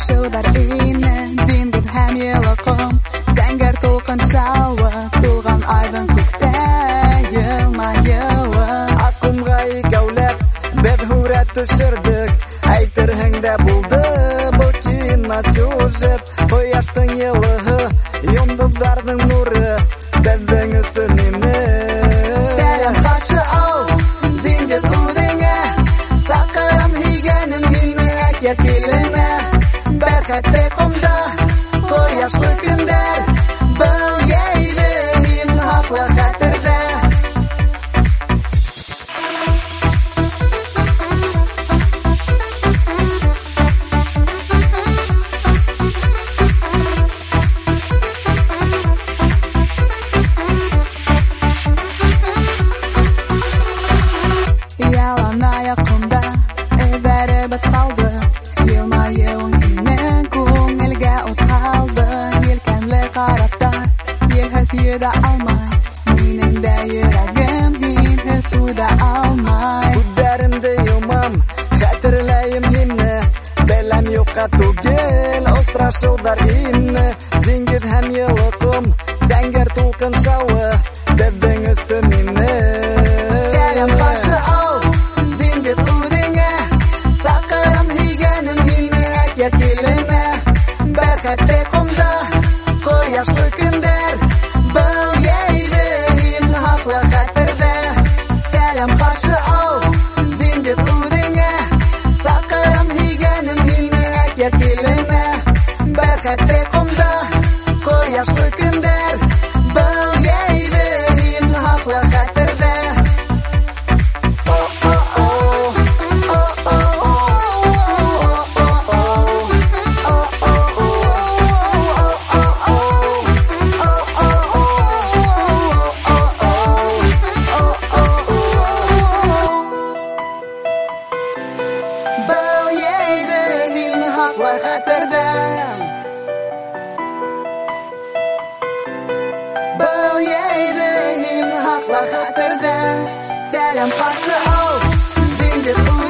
Шылдар ине, дингит һәм йылыкым, зәңгәр тулкын шавы, тулган айдың күктә, йылма-йылы. Аккумга икәүләп, беҙ һүрәт төшөрдөк, әйтерһең дә булды был киносюжет. Ҡояштың йылыһы, йондоҙҙарҙың нуры, беҙҙең өсөн ине. Сәләм ҡаршы ал, диңгеҙ үҙеңә, саҡырам һөйгәнем һине әкиәт иленә. Бәрхәтле ҡомда, ҡояшлы көндәр, был йәйҙе һин һаҡла хәтерҙә. Ялан аяҡымда эҙәребеҙ ҡалды, йылма-йылың һинең күңелгә ут һалды. Елкәнле караптар, елһеҙ йөҙә алмай, минең дә йөрәгем һинһеҙ түҙә алмай. Күҙҙәремде йомам, хәтерләйем һине, беләм юҡҡа түгел осрашыуҙар ине. Диңгеҙ һәм йылыҡым, зәңгәр тулҡын шауы, беҙҙең өсөн ине. Сәләм ҡаршы ал, диңгеҙ үҙеңә, саҡырам һөйгәнем һине әкиәт иленә. Бәрхәтле ҡомда, ҡояшлы көндәр, был йәйҙе һин һаҡла хәтерҙә. Сәләм ҡаршы ал, диңгеҙ үҙеңә, саҡырам һөйгәнем һине әкиәт иленә. Бәрхәтле ҡомда, ҡояшлы көндәр, был йәйҙе һин һаҡла хәтерҙә. Был йәйҙе һин һаҡла хәтерҙә. Был йәйҙе һин һаҡла хәтерҙә. Сәләм ҡаршы ал, диңгеҙ